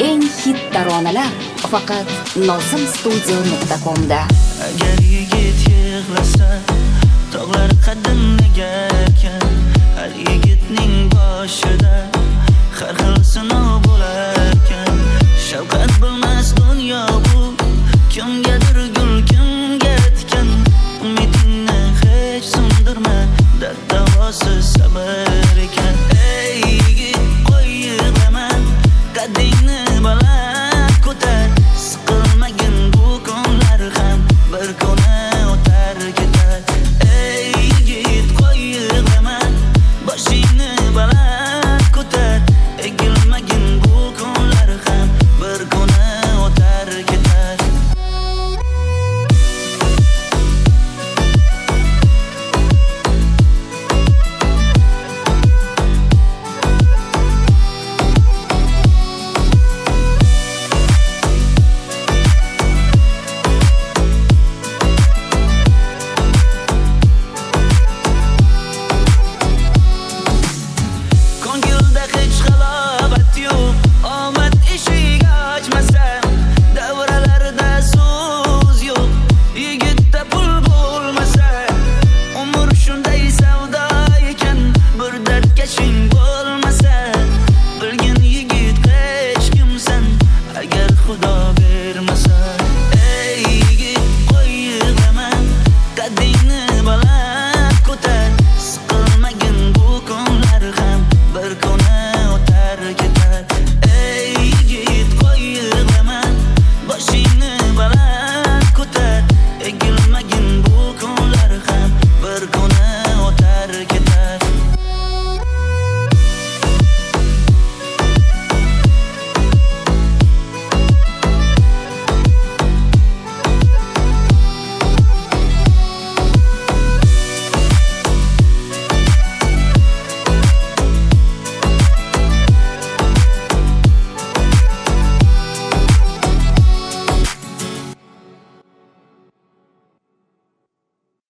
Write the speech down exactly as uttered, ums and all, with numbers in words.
eng hit taronalar faqat nozim studio nuqta com da. Agar yigit yig'lasa, tog'lar qadimlagan, har yigitning boshida har xil sinov bo'larkan. Shavqat bilmas dunyo bu, kimgadir gul, kimga tikan. Umidingni hech so'ndirma, dard davosi sabr ekan. Ey yigit, qo'y yig'lama, qaddingni baland ko'tar. Siqilmagin bu kunlar ham bir kuni o'tar ketar. Ey yigit, qo'y yig'lama, boshingni baland ko'tar. Egilmagin bu kunlar ham bir kuni o'tar ketar. Ko'ngilda hech xalal